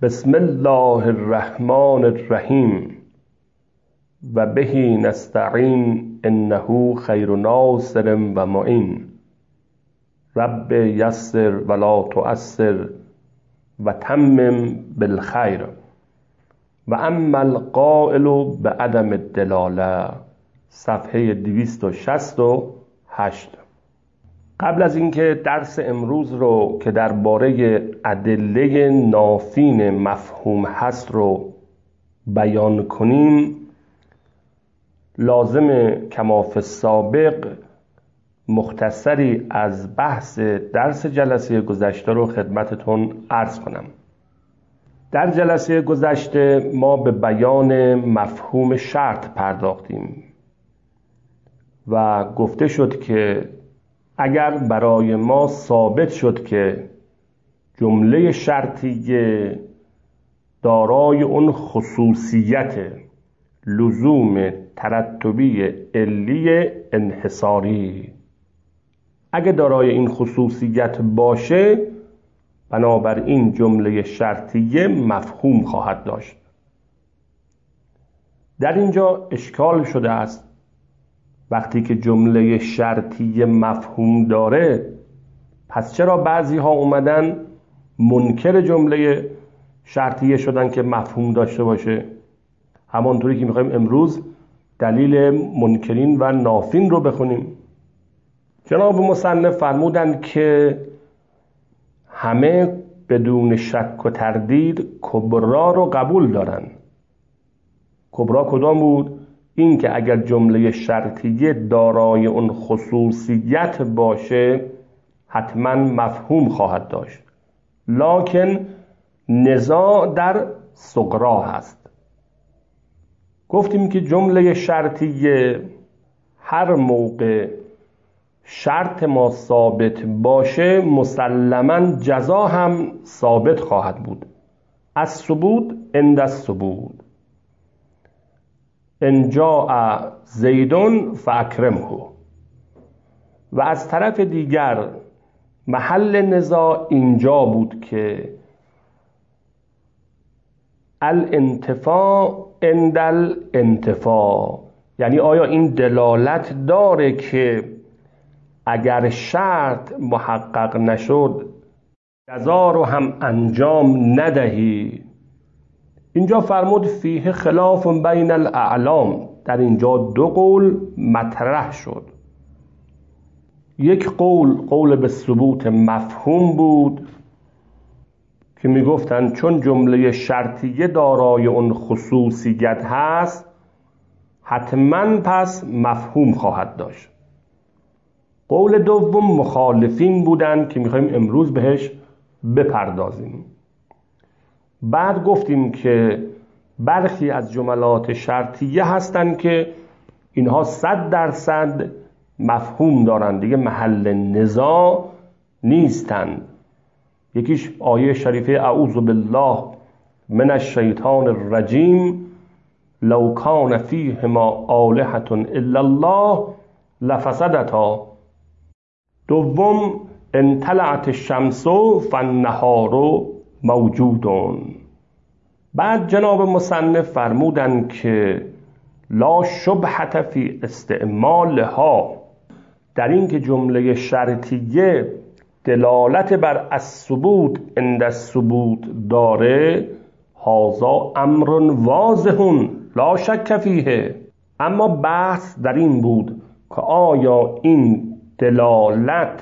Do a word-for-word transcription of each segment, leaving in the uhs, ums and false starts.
بسم الله الرحمن الرحیم و بهی نستعین انه خیر ناصر و معین. رب یسر ولا تعسر و تمم بالخیر. و اما القائل بعدم الدلاله، صفحه دویست و شصت و هشت. قبل از اینکه درس امروز رو که درباره ادله نافین مفهوم هست رو بیان کنیم، لازم کما فی السابق مختصری از بحث درس جلسه گذشته رو خدمتتون عرض کنم. در جلسه گذشته ما به بیان مفهوم شرط پرداختیم و گفته شد که اگر برای ما ثابت شد که جمله شرطیه دارای اون خصوصیت لزوم ترتبی علی انحصاری، اگه دارای این خصوصیت باشه، بنابراین جمله شرطیه مفهوم خواهد داشت. در اینجا اشکال شده است وقتی که جمله شرطیه مفهوم داره، پس چرا بعضی ها اومدن منکر جمله شرطیه شدن که مفهوم داشته باشه؟ همانطوری که میخوایم امروز دلیل منکرین و نافین رو بخونیم. جناب مصنف فرمودند که همه بدون شک و تردید کبرا رو قبول دارن. کبرا کدام بود؟ این که اگر جمله شرطیه دارای اون خصوصیت باشه حتما مفهوم خواهد داشت، لکن نزاع در صغرا هست. گفتیم که جمله شرطیه هر موقع شرط ما ثابت باشه مسلماً جزا هم ثابت خواهد بود. از ثبوت عند الثبوت، ان جاء زیدون فاکرمه. و از طرف دیگر محل نزاع اینجا بود که الانتفاع عند الانتفاع، یعنی آیا این دلالت داره که اگر شرط محقق نشد جزا رو هم انجام ندهی؟ اینجا فرمود فیه خلاف بین الاعلام، در اینجا دو قول مطرح شد. یک قول قول به ثبوت مفهوم بود که میگفتن چون جمله شرطیه دارای اون خصوصیت هست حتما پس مفهوم خواهد داشت. قول دوم مخالفین بودن که میخوایم امروز بهش بپردازیم. بعد گفتیم که برخی از جملات شرطیه هستن که اینها صد درصد مفهوم دارن، دیگه محل نزاع نیستن. یکیش آیه شریفه اعوذ بالله من الشیطان الرجیم لو کان فیهما آلهة الا الله لفسدتا. دوم ان طلعت الشمس فالنهار موجودون. بعد جناب مصنف فرمودن که لا شبهة فی استعمالها، در این که جمله شرطیه دلالت بر الثبوت عند الثبوت داره، هذا امر واضح لا شک فیه. اما بحث در این بود که آیا این دلالت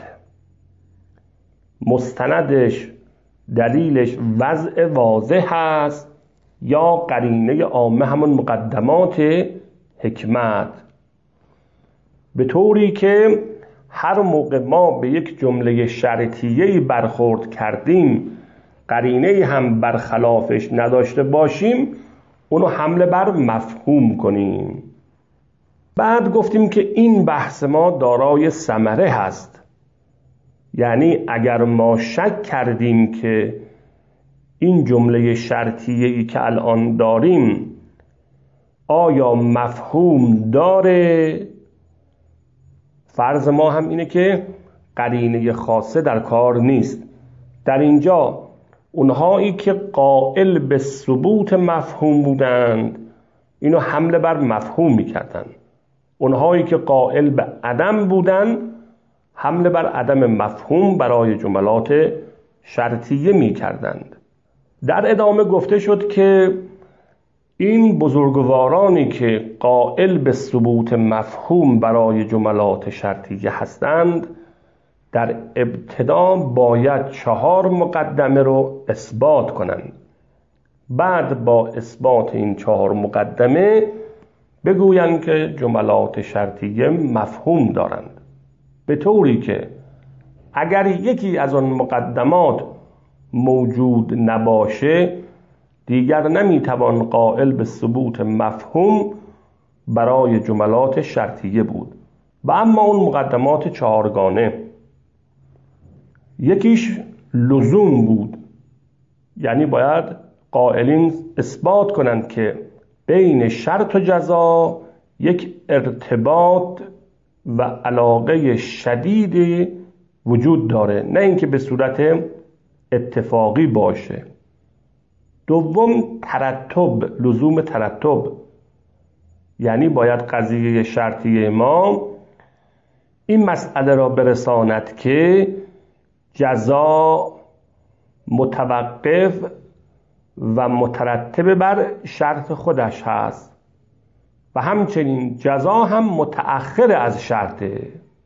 مستندش دلیلش وضع واضح هست یا قرینه عامه، همون مقدمات حکمت، به طوری که هر موقع ما به یک جمله شرطیه‌ای برخورد کردیم قرینه هم برخلافش نداشته باشیم اونو حمله بر مفهوم کنیم. بعد گفتیم که این بحث ما دارای ثمره هست، یعنی اگر ما شک کردیم که این جمله شرطیه‌ای که الان داریم آیا مفهوم داره، فرض ما هم اینه که قرینه خاصه در کار نیست. در اینجا اونهایی که قائل به ثبوت مفهوم بودند اینو حمله بر مفهوم میکردن، اونهایی که قائل به عدم بودند حمله بر عدم مفهوم برای جملات شرطیه میکردند. در ادامه گفته شد که این بزرگوارانی که قائل به ثبوت مفهوم برای جملات شرطیه هستند در ابتدا باید چهار مقدمه رو اثبات کنند، بعد با اثبات این چهار مقدمه بگویند که جملات شرطیه مفهوم دارند، به طوری که اگر یکی از آن مقدمات موجود نباشه دیگر نمیتوان قائل به ثبوت مفهوم برای جملات شرطیه بود. و اما اون مقدمات چهارگانه، یکیش لزوم بود، یعنی باید قائلین اثبات کنند که بین شرط و جزا یک ارتباط و علاقه شدیدی وجود داره، نه اینکه به صورت اتفاقی باشه. دوم ترتب، لزوم ترتب، یعنی باید قضیه شرطیه ما این مسئله را برساند که جزا متوقف و مترتب بر شرط خودش هست و همچنین جزا هم متأخر از شرطه.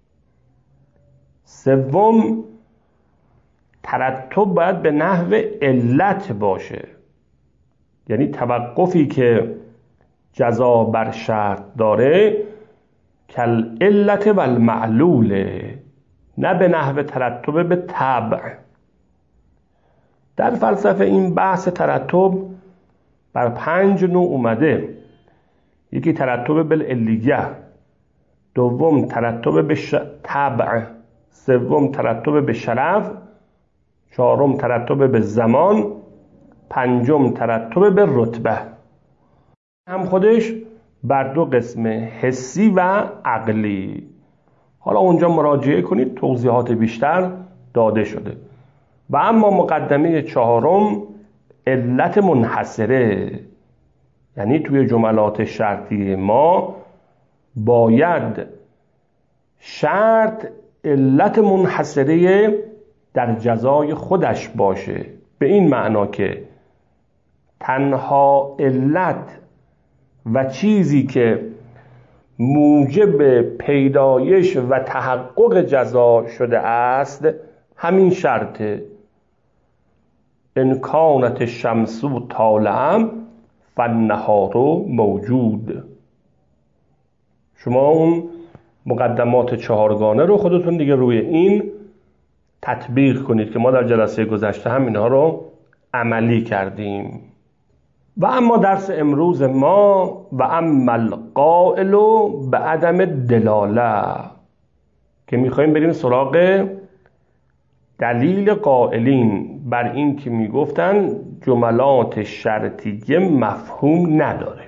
سوم ترتب باید به نحو علت باشه، یعنی توقفی که جزا بر شرط داره کل علت و المعلوله، نه به نحو ترتب به طبع. در فلسفه این بحث ترتب بر پنج نوع اومده. یکی ترتب بالعلیه، دوم ترتب به طبع، سوم ترتب به شرف، چهارم ترتب به زمان، پنجم ترتب به رتبه. هم خودش بر دو قسم، حسی و عقلی. حالا اونجا مراجعه کنید، توضیحات بیشتر داده شده. و اما مقدمه چهارم علت منحصره، یعنی توی جملات شرطی ما باید شرط علت منحصره در جزای خودش باشه، به این معنا که تنها علت و چیزی که موجب پیدایش و تحقق جزا شده است همین شرطه. ان کانت الشمس طالعا فالنهار موجود. شما اون مقدمات چهارگانه رو خودتون دیگه روی این تطبیق کنید که ما در جلسه گذشته هم اینها رو عملی کردیم. و اما درس امروز ما و اما القائل به عدم دلاله، که میخوایم بریم سراغ دلیل قائلین بر این که میگفتن جملات شرطیه مفهوم نداره.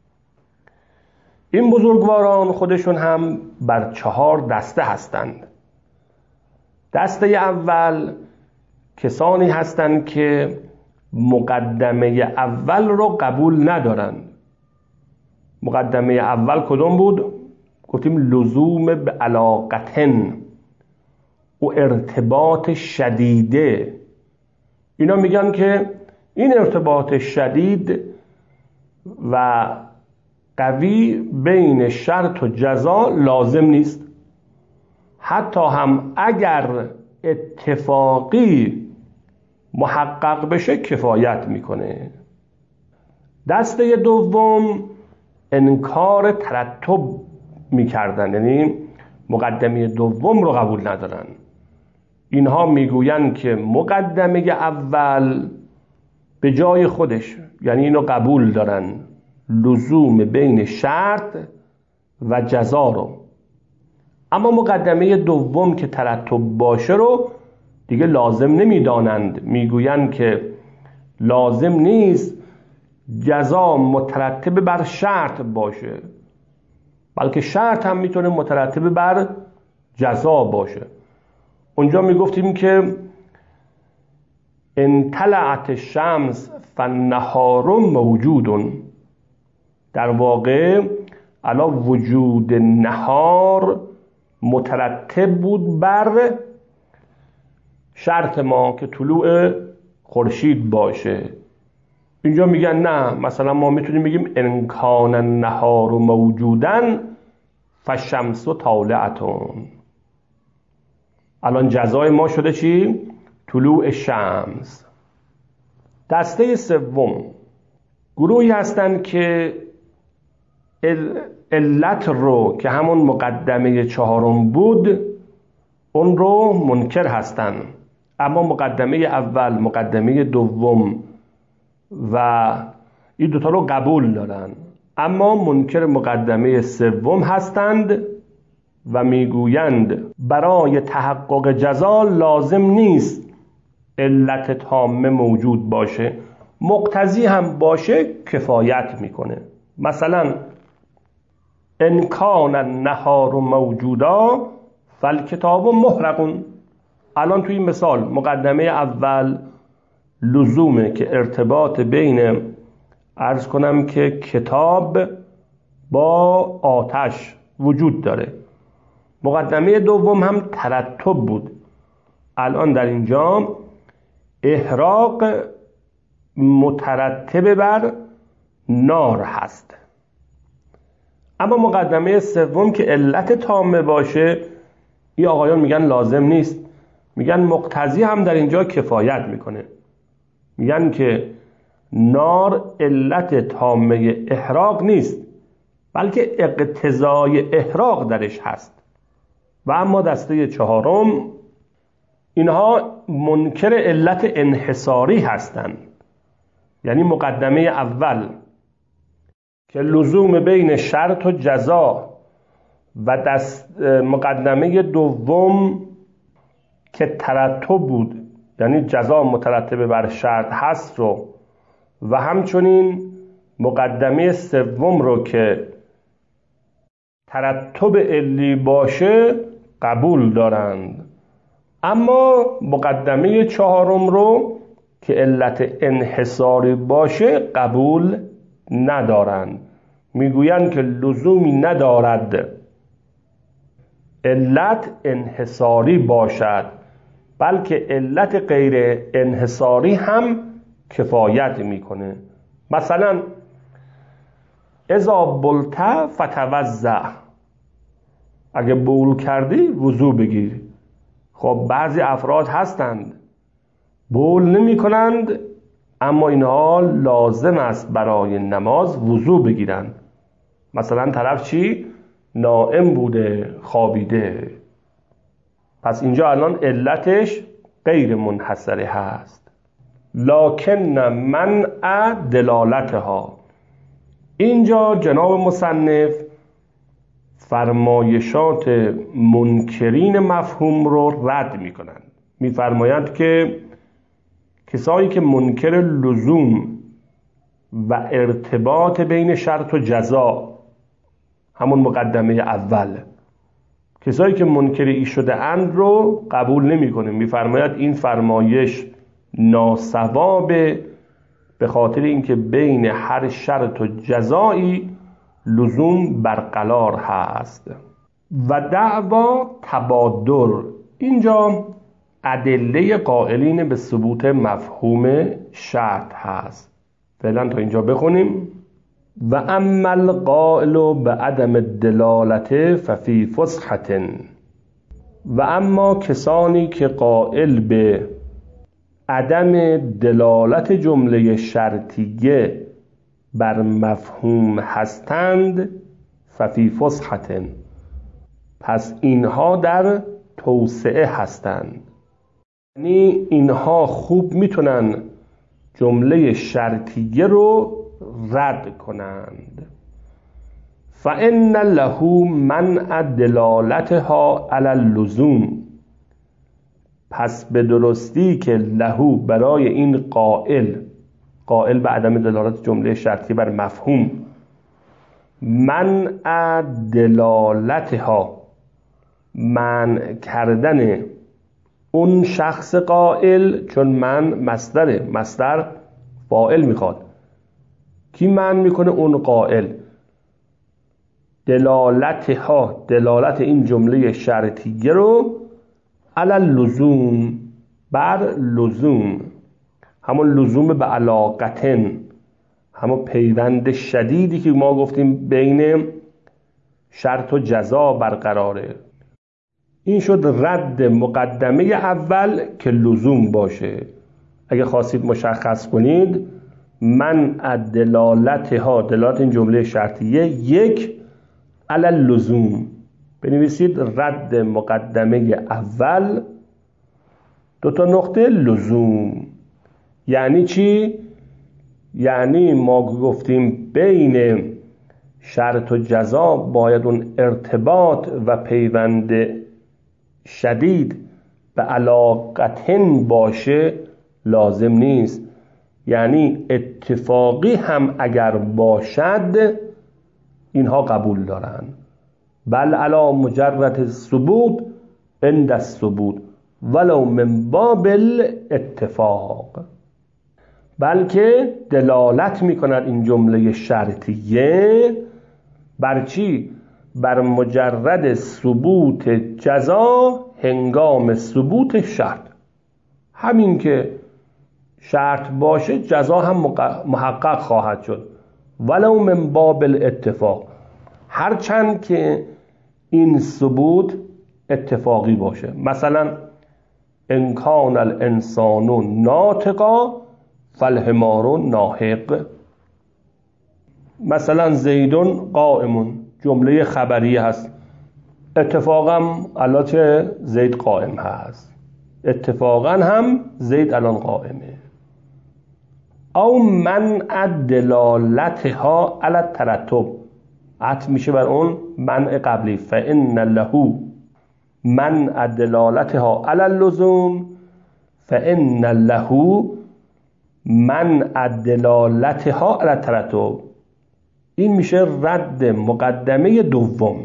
این بزرگواران خودشون هم بر چهار دسته هستند. دسته اول کسانی هستند که مقدمه اول رو قبول ندارن. مقدمه اول کدوم بود؟ گفتیم لزوم به علاقتن و ارتباط شدیده. اینا میگن که این ارتباط شدید و قوی بین شرط و جزا لازم نیست، حتی هم اگر اتفاقی محقق بشه کفایت میکنه. دسته دوم انکار ترتب میکردن، یعنی مقدمه دوم رو قبول ندارن. اینها میگوین که مقدمه اول به جای خودش، یعنی اینو قبول دارن، لزوم بین شرط و جزا رو، اما مقدمه دوم که ترتب باشه رو دیگه لازم نمیدانند. میگویند که لازم نیست جزا مترتب بر شرط باشه، بلکه شرط هم میتونه مترتب بر جزا باشه. اونجا میگفتیم که ان طلعت الشمس فالنهار موجود. در واقع علا وجود نهار مترتب بود بر شرط ما که طلوع خورشید باشه. اینجا میگن نه، مثلا ما میتونیم بگیم ان کان النهار موجودن فالشمس طالعتون. الان جزای ما شده چی؟ طلوع شمس. دسته سوم گروهی هستن که علت رو که همون مقدمه چهارم بود اون رو منکر هستن، اما مقدمه اول، مقدمه دوم و این دوتا رو قبول دارن، اما منکر مقدمه سوم هستند و میگویند برای تحقق جزا لازم نیست علت تامه موجود باشه، مقتضی هم باشه کفایت میکنه. مثلا ان کان النهار موجودا فالکتاب محرق. الان توی این مثال مقدمه اول لزومه که ارتباط بین عرض کنم که کتاب با آتش وجود داره. مقدمه دوم هم ترتب بود. الان در اینجا احراق مترتب بر نار هست، اما مقدمه سوم که علت تامه باشه این آقایان میگن لازم نیست، میگن مقتضی هم در اینجا کفایت میکنه. میگن که نار علت تامه احراق نیست بلکه اقتضای احراق درش هست. و اما دسته چهارم اینها منکر علت انحصاری هستند، یعنی مقدمه اول که لزوم بین شرط و جزا و دست مقدمه دوم که ترتب بود یعنی جزا مترتب بر شرط هست رو و همچنین مقدمه سوم رو که ترتب علی باشه قبول دارند، اما مقدمه چهارم رو که علت انحصاری باشه قبول ندارند. میگویند که لزومی ندارد علت انحصاری باشد بلکه علت غیر انحصاری هم کفایت میکنه. مثلا اذا بلت فتوضأ، اگه بول کردی وضو بگیر. خب بعضی افراد هستند بول نمی کنند اما اینها لازم است برای نماز وضو بگیرند. مثلا طرف چی؟ نائم بوده، خوابیده. پس اینجا الان علتش غیر منحصره هست. لکن منع دلالتها. اینجا جناب مصنف فرمایشات منکرین مفهوم رو رد می کنند. می فرمایند که کسایی که منکر لزوم و ارتباط بین شرط و جزا، همون مقدمه اول، کسایی که منکر ای شده اند رو قبول نمی کنه. می فرماید این فرمایش ناصوابه به خاطر اینکه بین هر شرط و جزایی لزوم برقرار هست. و دعوا تبادر، اینجا ادله قائلین به ثبوت مفهوم شرط هست. فعلا تا اینجا بخونیم. و اما القائل به عدم الدلالت ففی فسحة. و اما کسانی که قائل به عدم دلالت جمله شرطیه بر مفهوم هستند ففی فسحة، پس اینها در توسعه هستند، یعنی اینها خوب میتونن جمله شرطیه رو رد کنند. فإن له منع دلالتها علی اللزوم، پس به درستی که لهو برای این قائل، قائل به عدم دلالت جمله شرطی بر مفهوم، منع دلالتها، منع کردن اون شخص قائل، چون من مصدره، مصدر فاعل میخواد، کی من میکنه؟ اون قائل. دلالت ها، دلالت این جمله شرطیه رو علی لزوم، بر لزوم، همون لزوم به علاقتن، همون پیوند شدیدی که ما گفتیم بین شرط و جزا برقراره. این شد رد مقدمه اول که لزوم باشه. اگه خواستید مشخص کنید، من دلالت ها، دلالت این جمله شرطیه، یک علی لزوم بنویسید، رد مقدمه اول دو تا نقطه لزوم. یعنی چی؟ یعنی ما گفتیم بین شرط و جزا باید اون ارتباط و پیوند شدید به علاقتن باشه، لازم نیست. یعنی اتفاقی هم اگر باشد اینها قبول دارن. بل علی مجرد ثبوت عند الثبوت ولو من باب الاتفاق، بلکه دلالت میکند این جمله شرطیه بر چی؟ بر مجرد ثبوت جزا هنگام ثبوت شرط. همین که شرط باشه جزا هم محقق خواهد شد، ولو من باب الاتفاق، هرچند که این ثبوت اتفاقی باشه. مثلا ان کان الانسان ناطقا فالحمار ناهق. مثلا زیدون قائمون جمله خبری هست، اتفاقا البته زید قائم هست، اتفاقا هم زید الان قائمه. او منع دلالتها علی الترتب، عطف میشه بر اون منع قبلی، فان له منع دلالتها علی اللزوم فان له منع دلالتها علی الترتب. این میشه رد مقدمه دوم.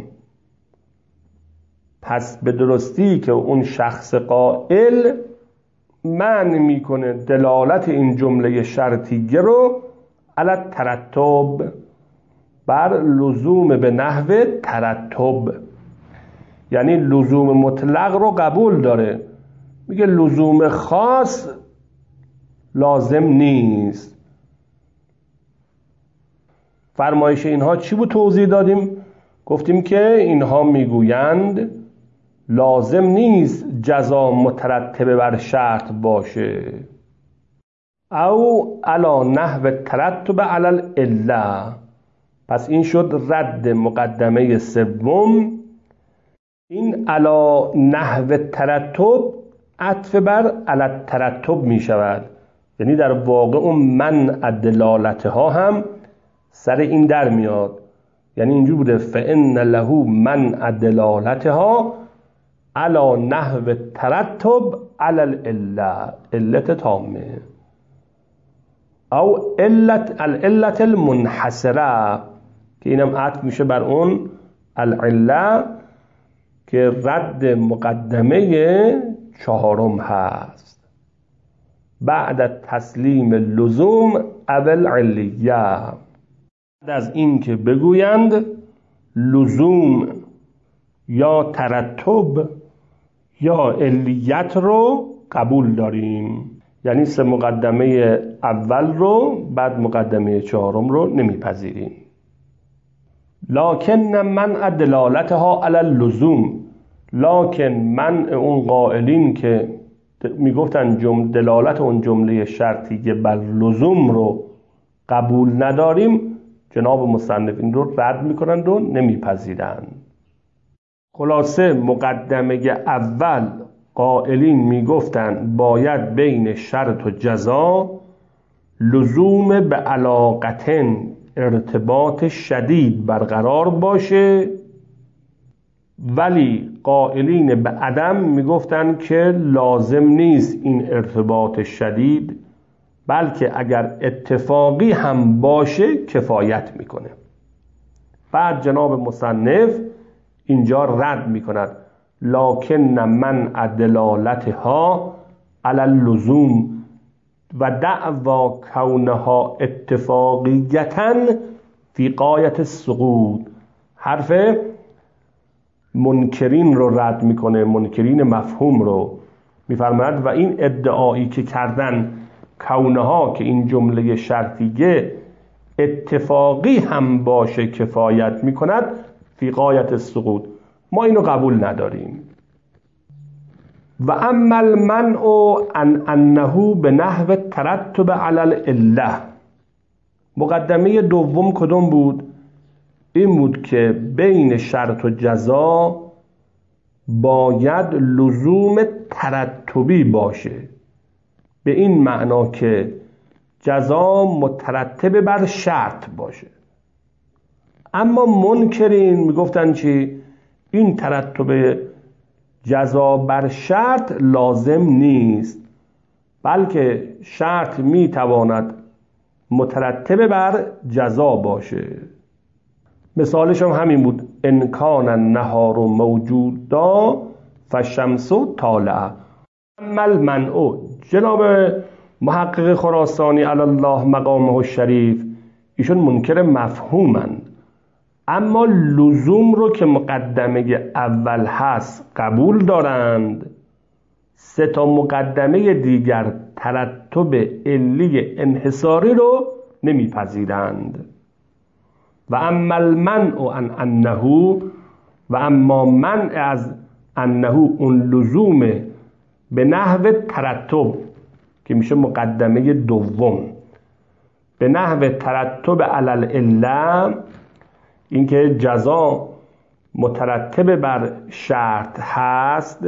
پس به درستی که اون شخص قائل معنی میکنه دلالت این جمله شرطیه رو علی الترتب، بر لزوم به نحو ترتب، یعنی لزوم مطلق رو قبول داره، میگه لزوم خاص لازم نیست. فرمایش اینها چی بود؟ توضیح دادیم، گفتیم که اینها میگویند لازم نیست جزا مترتب بر شرط باشه. او علی نحو ترتب علی العله. پس این شد رد مقدمه سوم. این علی نحو ترتب عطف بر علی الترتب می شود، یعنی در واقع اون منع دلالتها هم سر این در میاد. یعنی اینجور بوده فإن له منع دلالتها علی نحو ترتب علی العله، علت تامه. او علت العلت المنحصره که اینم عطف میشه بر اون العله که رد مقدمه چهارم هست، بعد تسلیم لزوم اول علیه. بعد از این که بگویند لزوم یا ترتب یا علیت رو قبول داریم، یعنی سه مقدمه اول رو بعد مقدمه چهارم رو نمیپذیریم. لکن منع دلالتها علی اللزوم، لکن منع اون قائلین که میگفتن جمله دلالت اون جمله شرطیه بر لزوم رو قبول نداریم، جناب مصنفین رو رد میکنند و نمیپذیرند. خلاصه مقدمه اول قائلین میگفتن باید بین شرط و جزا لزوم به علاقتن، ارتباط شدید برقرار باشه، ولی قائلین به عدم میگفتن که لازم نیست این ارتباط شدید، بلکه اگر اتفاقی هم باشه کفایت میکنه. بعد جناب مصنف اینجا رد میکند لکن من دلالتها علی اللزوم و دعوا کونها اتفاقیتا فی غایت السقوط. حرف منکرین رو رد میکنه، منکرین مفهوم رو میفرماید و این ادعایی که کردن کونها که این جمله شرطیه اتفاقی هم باشه کفایت میکند فی غایت السقوط، ما اینو قبول نداریم. و اما المنع ان انه به نحو ترتب علی العله. مقدمه دوم کدوم بود؟ این بود که بین شرط و جزا باید لزوم ترتبی باشه، به این معنا که جزا مترتب بر شرط باشه. اما منکرین میگفتن چی؟ این ترتب جزا بر شرط لازم نیست، بلکه شرط میتواند مترتب بر جزا باشه. مثالش هم همین بود، ان کان النهار موجودا فالشمس طالعه. اما المنع، جناب محقق خراسانی علی الله مقامه الشریف ایشون منکر مفهومند، اما لزوم رو که مقدمه اول هست قبول دارند. سه تا مقدمه دیگر ترتب علی انحصاری رو نمیپذیرند. و اما المنع عن انه، و اما منع از انه اون لزوم به نحو ترتب که میشه مقدمه دوم، به نحو ترتب علی العله، اینکه جزا مترتب بر شرط هست،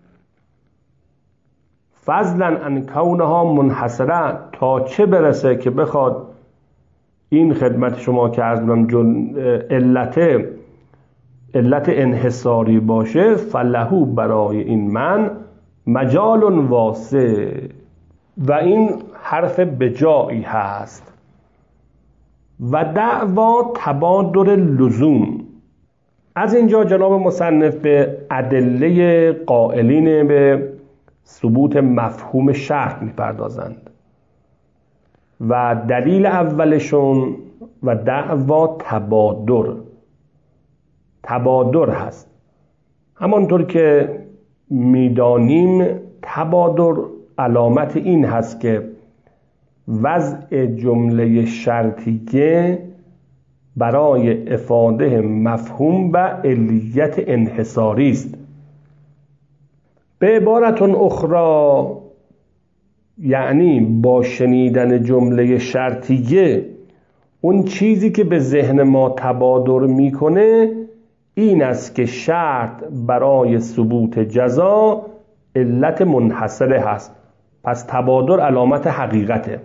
فضلا عن کونها منحصره، تا چه برسه که بخواد این خدمت شما که عرض کنم علت علت انحصاری باشه، فلهو برای این من مجال واسع. و این حرف بجایی هست. و دعوا تبادر لزوم، از اینجا جناب مصنف به ادله قائلین به ثبوت مفهوم شرط میپردازند و دلیل اولشون و دعوا تبادر تبادر هست. همانطور که میدانیم تبادر علامت این هست که وضع جمله شرطیه برای افاده مفهوم و علیت انحصاری است. به عبارت اخرى، یعنی با شنیدن جمله شرطیه اون چیزی که به ذهن ما تبادر میکنه این است که شرط برای ثبوت جزا علت منحصره هست، پس تبادر علامت حقیقته.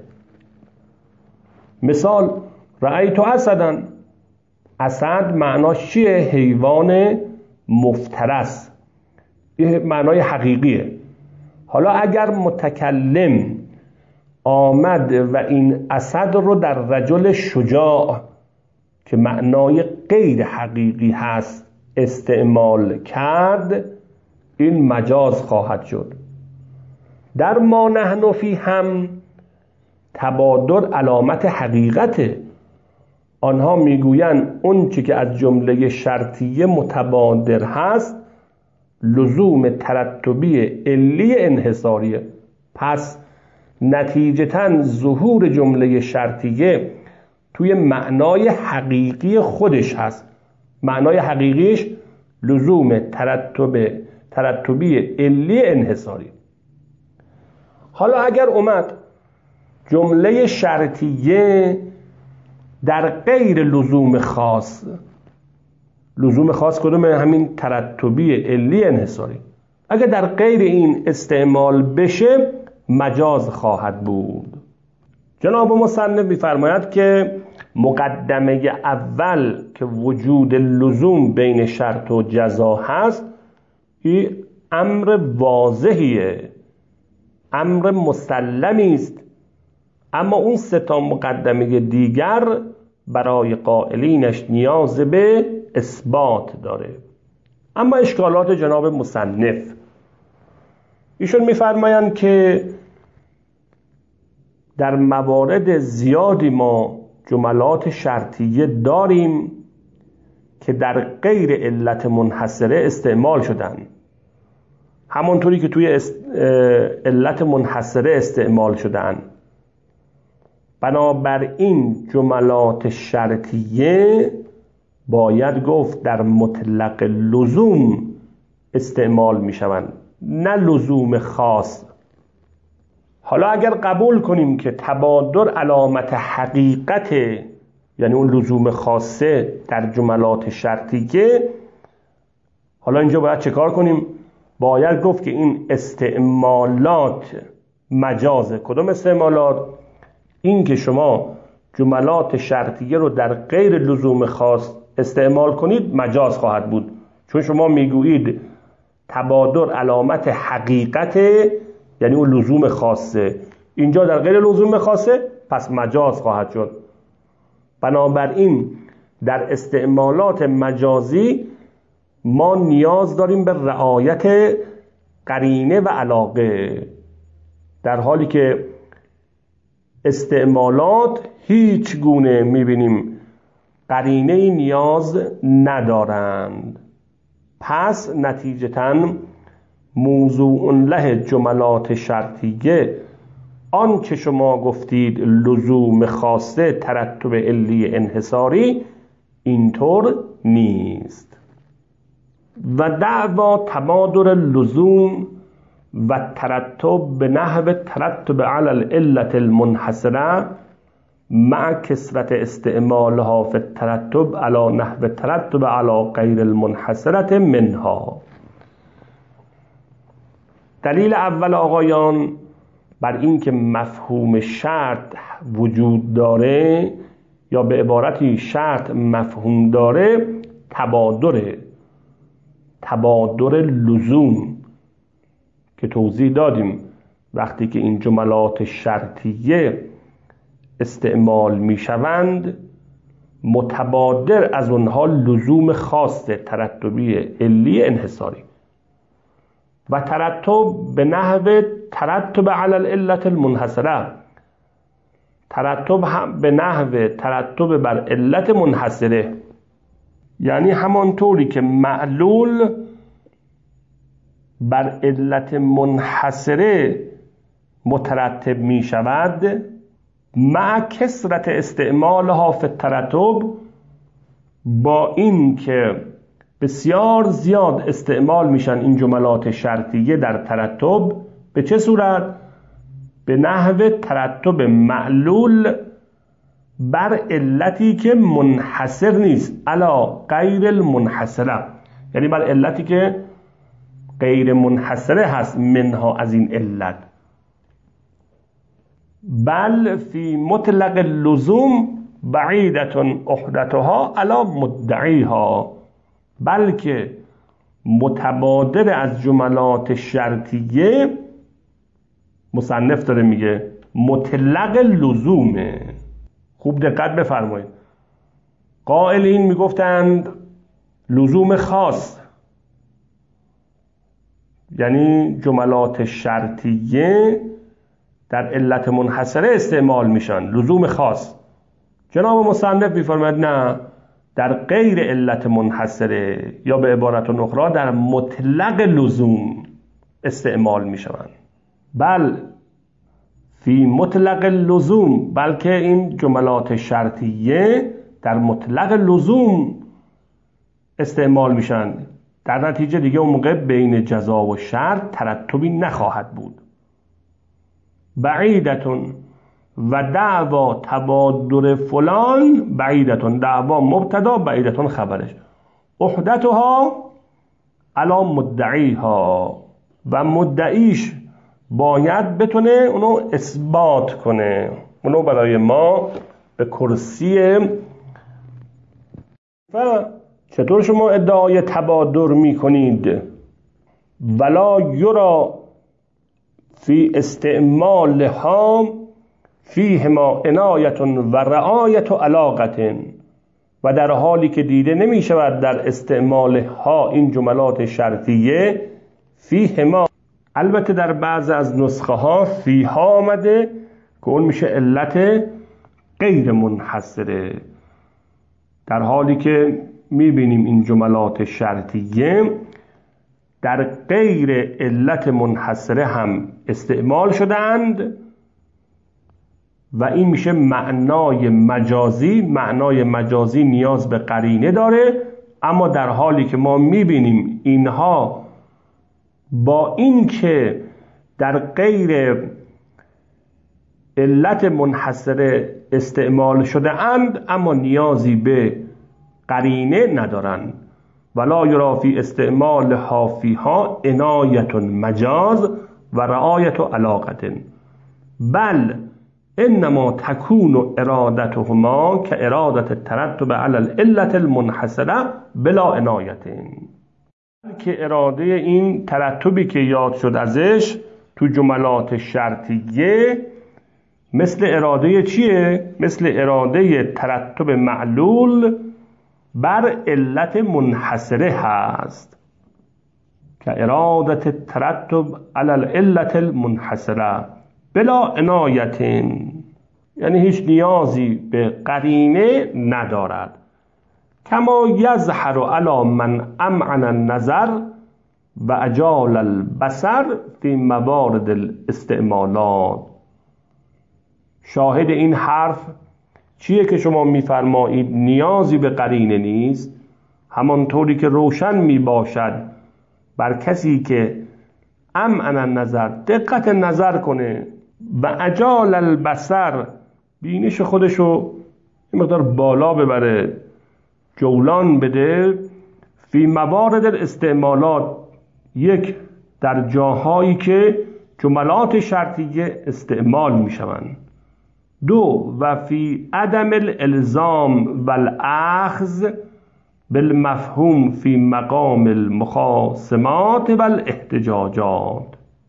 مثال رأیت اسدا، اسد معناش چیه؟ حیوان مفترس، این معنای حقیقیه. حالا اگر متکلم آمد و این اسد رو در رجل شجاع که معنای غیر حقیقی هست استعمال کرد، این مجاز خواهد شد. در ما نحن فی هم تبادر علامت حقیقته. آنها میگویند اون چی که از جمله شرطیه متبادر هست لزوم ترتبی علی انحصاریه، پس نتیجتاً ظهور جمله شرطیه توی معنای حقیقی خودش هست. معنای حقیقیش لزوم ترتب ترتبی علی انحصاری. حالا اگر اومد جمله شرطیه در غیر لزوم خاص، لزوم خاص کدومه؟ همین ترتبی علی انحصاری، اگر در غیر این استعمال بشه مجاز خواهد بود. جناب مصنف می‌فرماید که مقدمه اول که وجود لزوم بین شرط و جزا هست، این امر واضحیه، امر مسلمی است. اما اون سه تا مقدمه دیگر برای قائلینش نیاز به اثبات داره. اما اشکالات جناب مصنف، ایشون میفرمایند که در موارد زیادی ما جملات شرطیه داریم که در غیر علت منحصره استعمال شدن، همونطوری که توی علت منحصره استعمال شدن. بنابراین جملات شرطیه باید گفت در مطلق لزوم استعمال می شوند، نه لزوم خاص. حالا اگر قبول کنیم که تبادر علامت حقیقت، یعنی اون لزوم خاصه در جملات شرطیه، حالا اینجا باید چه کار کنیم؟ باید گفت که این استعمالات مجازه. کدوم استعمالات؟ این که شما جملات شرطیه رو در غیر لزوم خاص استعمال کنید مجاز خواهد بود، چون شما میگویید تبادر علامت حقیقت، یعنی اون لزوم خاصه، اینجا در غیر لزوم خاصه، پس مجاز خواهد شد. بنابراین در استعمالات مجازی ما نیاز داریم به رعایت قرینه و علاقه، در حالی که استعمالات هیچ گونه میبینیم قرینه ای نیاز ندارند. پس نتیجتاً موضوع له جملات شرطیه آنچه شما گفتید لزوم خاصه ترتب علی انحصاری اینطور نیست. و دعوا تبادر لزوم و ترتب به نحو ترتب علی العلت المنحصره مع کثرت استعمالها فی الترتب علی نحو ترتب علی غیر المنحصره منها. دلیل اول آقایان بر این که مفهوم شرط وجود داره، یا به عبارتی شرط مفهوم داره، تبادره، تبادر لزوم که توضیح دادیم. وقتی که این جملات شرطیه استعمال می شوند، متبادر از اونها لزوم خاص ترتبی علی انحصاری و ترتب به نحو ترتب علی العلت المنحصره، ترتب هم به نحو ترتب بر علت منحصره، یعنی همانطوری که معلول بر علت منحصره مترتب می شود، مع کثرت استعمالها فی الترتب، با این که بسیار زیاد استعمال میشن این جملات شرطیه در ترتب. به چه صورت؟ به نحو ترتب معلول بر علتی که منحصر نیست، علی غیر المنحصره، یعنی بر علتی که غیر منحصره هست، منها از این علت. بل فی مطلق اللزوم بعیدت احدتها علی مدعیها، بلکه متبادر از جملات شرطیه، مصنف داره میگه مطلق لزومه. خوب دقت بفرمایید. قائلین میگفتند لزوم خاص، یعنی جملات شرطیه در علت منحصره استعمال میشن، لزوم خاص. جناب مصنف میفرماید نه، در غیر علت منحصره، یا به عبارت اخرى در مطلق لزوم استعمال میشوند. بل فی مطلق لزوم، بلکه این جملات شرطیه در مطلق لزوم استعمال میشن، در نتیجه دیگه اون موقع بین جزا و شرط ترتبی نخواهد بود. بعیدتون و دعوا تبادر فلان بعیدتون، دعوا مبتدا، بعیدتون خبرش، احدتها علی مدعیها، و مدعیش باید بتونه اونو اثبات کنه، اونو برای ما به کرسی. و چطور شما ادعای تبادر میکنید؟ ولا یرا فی استعمالها فیهما عنایت و رعایت و علاقت، و در حالی که دیده نمی شود در استعمال ها این جملات شرطیه فیه ما. البته در بعض از نسخه ها فی ها آمده که اون میشه علت غیر منحصره، در حالی که میبینیم این جملات شرطیه در غیر علت منحصره هم استعمال شدند و این میشه معنای مجازی. معنای مجازی نیاز به قرینه داره، اما در حالی که ما میبینیم اینها با این که در غیر علت منحصره استعمال شده اند اما نیازی به قرینه ندارند. ولا یرا فی استعمال ها فیها عنایت مجاز و رعایت علاقت، بل انما تکون ارادتهما که ارادت ترتب علی العلت المنحصره بلا عنایت، که اراده این ترتبی که یاد شد ازش تو جملات شرطیه مثل اراده چیه؟ مثل اراده ترتب معلول بر علت منحصره هست، که ارادت ترتب علی العلت المنحصره بلا عنایت، یعنی هیچ نیازی به قرینه ندارد. کما یظهر علی من امعن النظر و اجال البصر فی موارد الاستعمالات. شاهد این حرف چیه که شما میفرمایید نیازی به قرینه نیست؟ همانطوری که روشن می باشد بر کسی که امعن النظر دقت نظر کنه و اجال البصر بینش خودشو این مقدار بالا ببره، جولان بده، فی موارد الاستعمالات، یک در جاهایی که جملات شرطیه استعمال می شوند، دو و فی عدم الالزام و الاخذ بالمفهوم فی مقام المخاصمات و الاحتجاجات.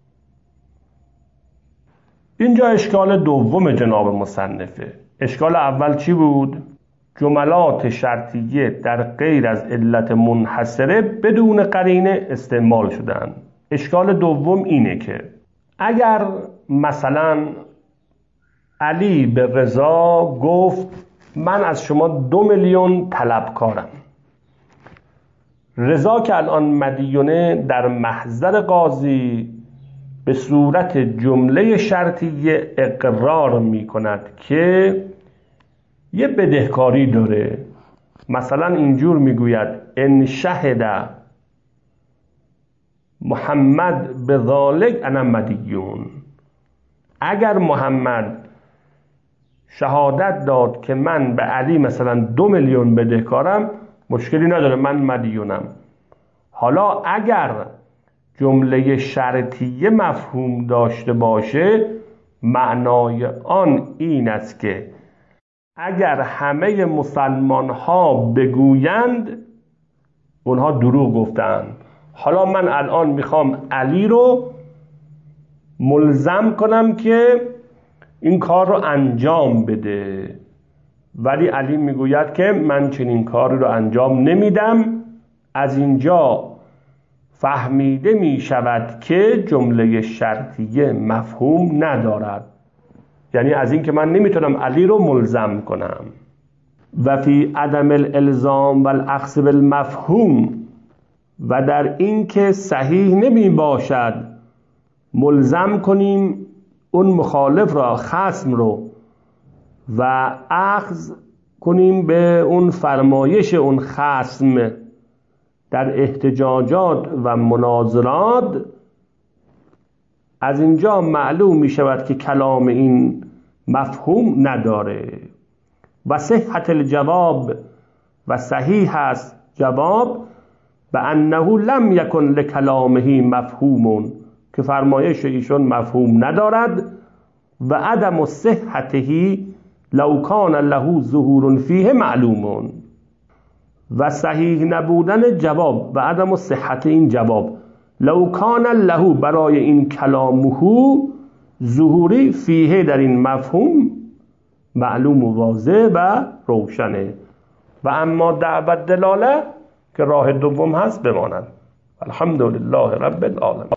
اینجا اشکال دوم جناب مصنفه. اشکال اول چی بود؟ جملات شرطیه در غیر از علت منحصره بدون قرینه استعمال شدن. اشکال دوم اینه که اگر مثلا علی به رضا گفت من از شما دو میلیون طلبکارم، رضا که الان مدیونه در محضر قاضی به صورت جمله شرطیه اقرار می کند که یه بدهکاری داره. مثلا اینجور می گوید ان شهد محمد به ذالک انا مدیون. اگر محمد شهادت داد که من به علی مثلا دو میلیون بدهکارم، مشکلی نداره، من مدیونم. حالا اگر جمله شرطیه مفهوم داشته باشه، معنای آن این است که اگر همه مسلمان ها بگویند اونها دروغ گفتند. حالا من الان میخوام علی رو ملزم کنم که این کار رو انجام بده، ولی علی میگوید که من چنین کاری رو انجام نمیدم. از اینجا فهمیده می شود که جمله شرطیه مفهوم ندارد، یعنی از این که من نمیتونم علی رو ملزم کنم. و فی عدم الالزام و الاخذ بالمفهوم، و در این که صحیح نمی باشد ملزم کنیم اون مخالف را، خصم رو، و اخذ کنیم به اون فرمایش اون خصم در احتجاجات و مناظرات. از اینجا معلوم می شود که کلام این مفهوم نداره. و صحت الجواب، و صحیح است جواب، به انه لم یکن لکلامه مفهوم، که فرمایش ایشون مفهوم ندارد. و عدم صحته لو کان له ظهور فیه معلومون. و صحیح نبودن جواب و عدم صحت این جواب، لو کان له برای این کلامه ظهوری فیه در این مفهوم معلوم و واضح و روشنه. و اما دعوت دلاله که راه دوم هست بمانند. الحمدلله رب العالمین.